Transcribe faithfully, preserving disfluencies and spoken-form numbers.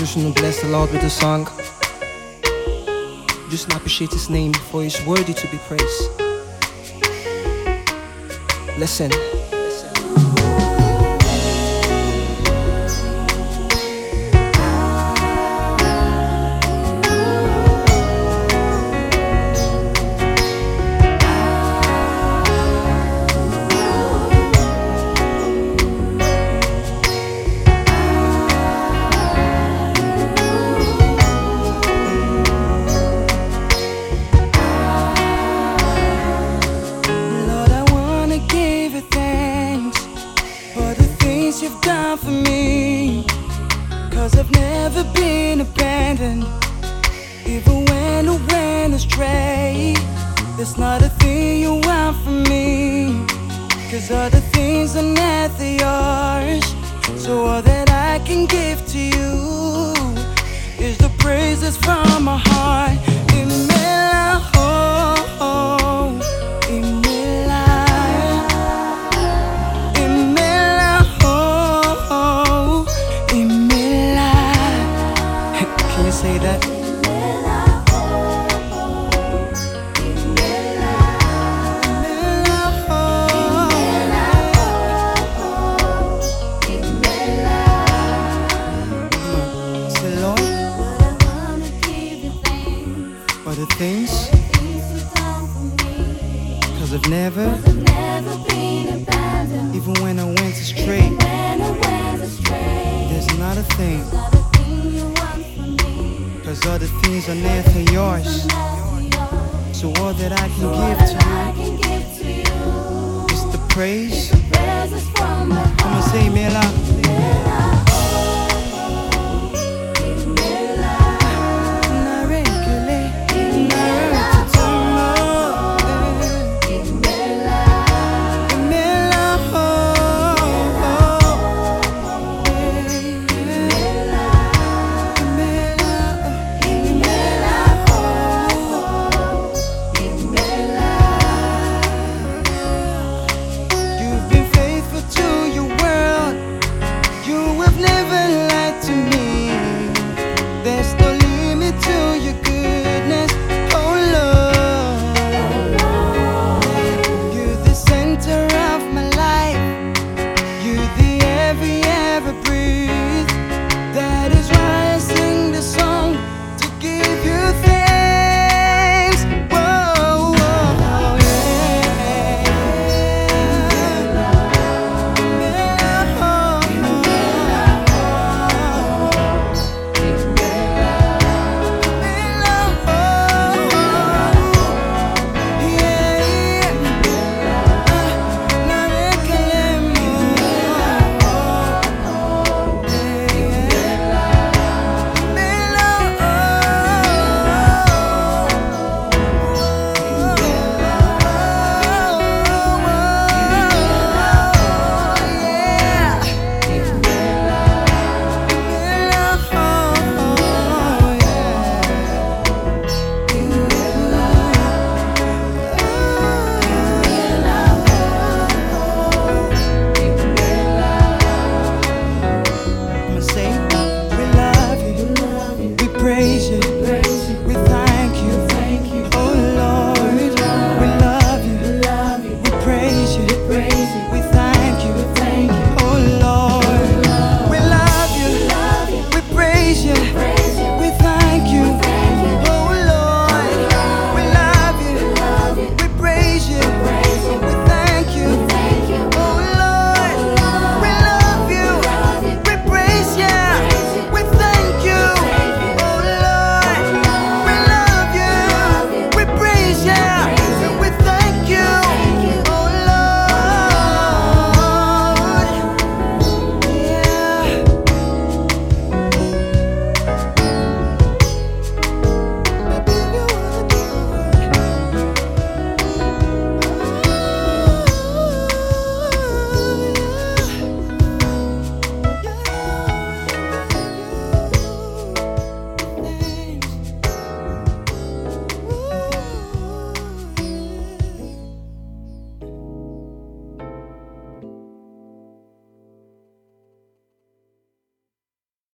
Just want to bless the Lord with the song. Just want to appreciate His name, for He's worthy to be praised. Listen. You've done for me, 'cause I've never been abandoned, even when I went astray. There's not a thing you want from me, 'cause all the things are never yours. So all that I can give to you is the praises from my heart. Say that. Say, Lord, for the things, 'cause I've never, even when I went astray, there's not a thing. 'Cause all the things are never yours. So all that I can give to you is the praise. Come on, say, Mela.